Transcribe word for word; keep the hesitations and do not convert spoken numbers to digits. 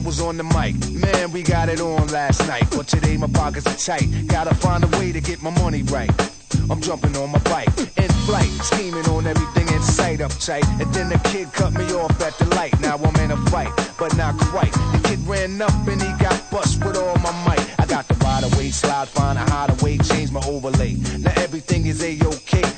was on the mic. Man, we got it on last night, but today my pockets are tight. Gotta find a way to get my money right. I'm jumping on my bike, in flight, scheming on everything in sight, uptight. And then the kid cut me off at the light. Now I'm in a fight, but not quite. The kid ran up and he got bust with all my might. I got the ride away, slide, find a hideaway, change my overlay.